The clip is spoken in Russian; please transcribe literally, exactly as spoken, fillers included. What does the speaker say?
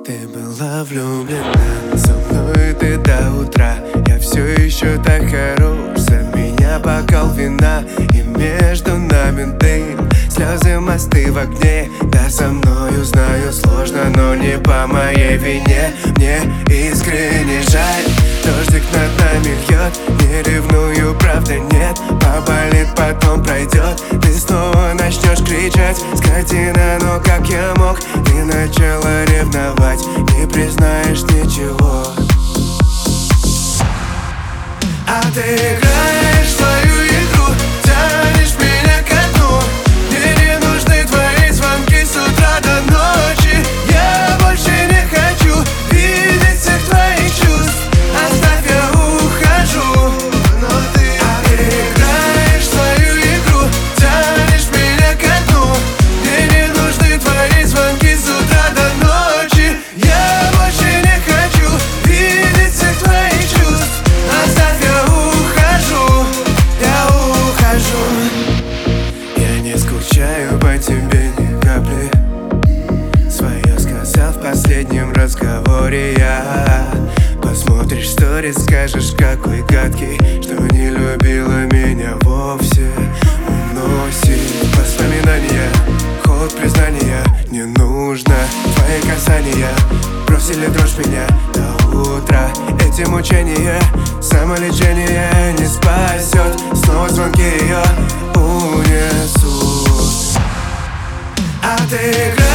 Ты была влюблена, со мной ты до утра. Я все еще так хорош, за меня бокал вина. И между нами дым, слезы, мосты в огне. Да, со мною знаю сложно, но не по моей вине. Мне искренне жаль, дождик над нами льет. Не ревную, правда нет, поболит, потом пройдет. Ты снова начнешь кричать, скотина, но как я мог? Ты начала ревновать, не признаешь ничего. А ты играешь в свою игру, тянешь меня ко дну. Мне не нужны твои звонки с утра до ночи. Я больше не хочу видеть всех твоих чувств. Оставь, я ухожу. Но ты, а ты играешь в свою игру, тянешь меня ко дну. Мне не нужны твои звонки с утра до ночи. Я больше не хочу видеть всех твоих чувств. Оставь, я ухожу, я ухожу. Я не скучаю по тебе ни капли. Свое сказал в последнем разговоре я. Посмотришь сторис, скажешь, какой гадкий, что не любила меня вовсе. Уносит воспоминания, холод признания. Не нужно твои касания, бросили дрожь меня до утра. Эти мучения, самолечение не спасет. Снова звонки ее унесут. А ты играешь